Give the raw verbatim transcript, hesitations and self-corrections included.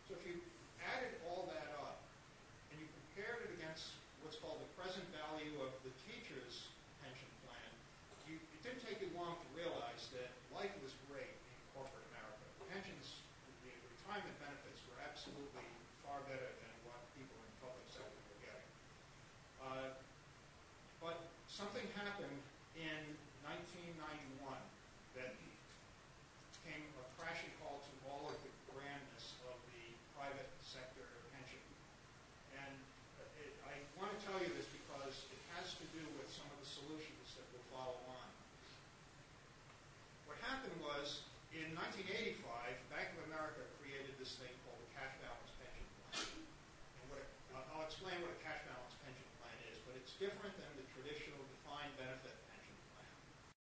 So if you added all that up and you compared it against what's called the present value of the teacher's pension plan, you, it didn't take you long to realize that life was great in corporate America. Pensions, the retirement benefits were absolutely far better than what people in the public sector were getting. Uh, but something happened in nineteen ninety-one that came a crashing halt to all of the grandness of the private sector pension. And it, I want to tell you this because it has to do with some of the solutions that will follow on. What happened was, in nineteen eighty-five, Bank of America created this thing called the cash balance pension plan. And what it, I'll explain what a cash balance pension plan is, but it's different than